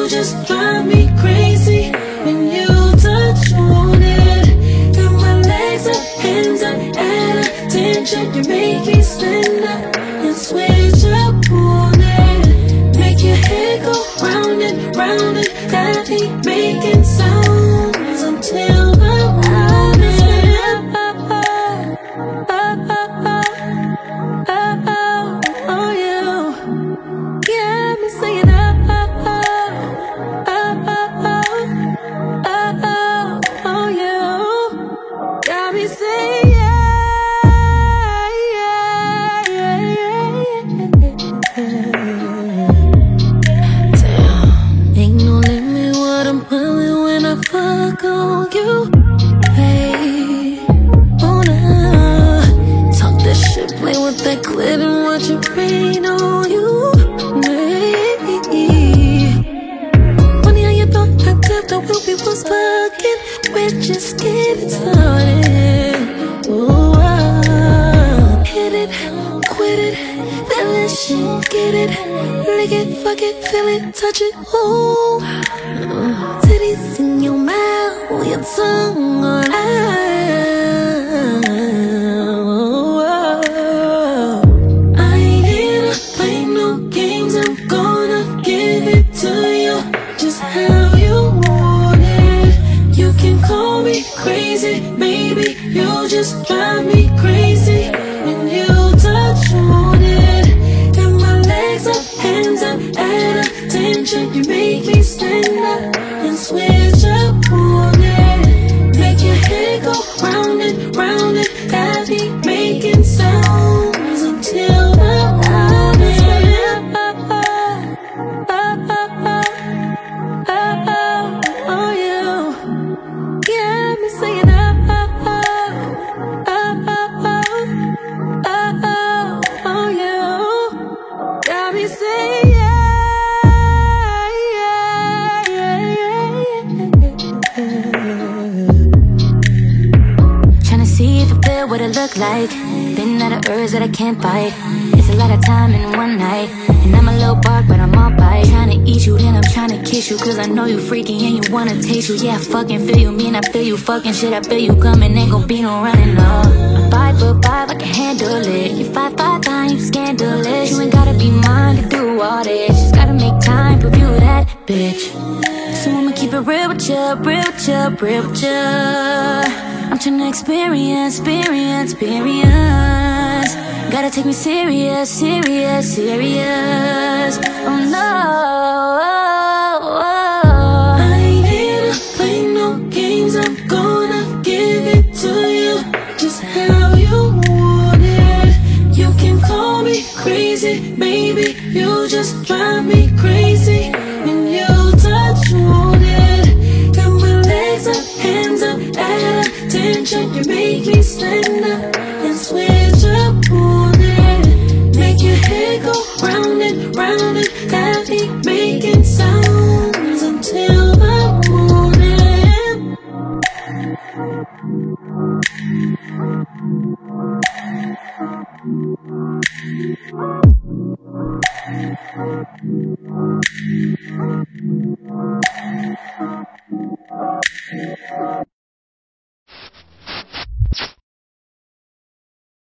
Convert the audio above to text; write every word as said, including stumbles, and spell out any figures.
You just drive me crazy when you touch on it. Got my legs up, hands up, at attention. You make me stand up and switch up on it. Make your head go round and round and got me making sounds until the morning. That clit and watch it rain on you, baby. Funny how you thought I tapped the wheel, we was bugging. We're just getting started. Ooh, uh, hit it, quit it, feel it, shit, get it, lick it, fuck it, feel it, touch it. Ooh, uh, titties in your mouth, your tongue on out. Crazy, baby, you just drive me crazy when you touch on it. Got my legs up, hands up, at attention. You make me stand up and switch up on it. Make your head go round and round and got me making sounds until the morning. Oh, yeah. Yeah, me saying up, up, up, up, up, up, up, up, oh yeah, got me saying yeah, yeah, yeah, yeah. Tryna see if I feel what it look like. Been out of urge that I can't fight. It's a lot of time in one night, and I'm a little bark, but I'm all bite. Tryna eat you, then I'm tryna kiss you, cause I know you freaky and you wanna taste you. Yeah, I fucking feel you, mean I feel you, fucking shit, I feel you coming, ain't gon' be no running, no. I'm five foot five, I can handle it. You five five nine, you scandalous. You ain't gotta be mine to do all this. Just gotta make time, review that bitch. So I'ma keep it real with ya, real with ya, real with ya. I'm tryna experience, experience, experience. Gotta take me serious, serious, serious. Oh no. I ain't here to play no games. I'm gonna give it to you just how you want it. You can call me crazy, baby. You just drive me crazy when you touch on it. Got my legs up, hands up, at attention. You make me stand up and switch up on it. Make your head go round and round and got me making sounds until the morning.